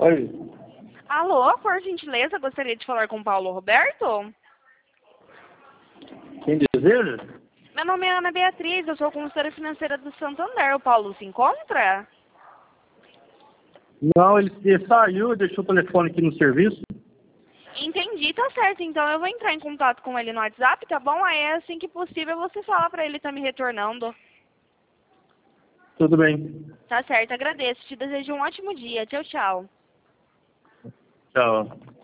Oi, Alô, por gentileza, gostaria de falar com o Paulo Roberto? quem deseja? Meu nome é Ana Beatriz, eu sou consultora financeira do Santander. O Paulo se encontra? Não, ele saiu e deixou o telefone aqui no serviço. Entendi, tá certo. Então eu vou entrar em contato com ele no WhatsApp, tá bom? Aí assim que possível você fala pra ele tá me retornando. Tudo bem. Tá certo, agradeço. Te desejo um ótimo dia. Tchau, tchau. Tchau.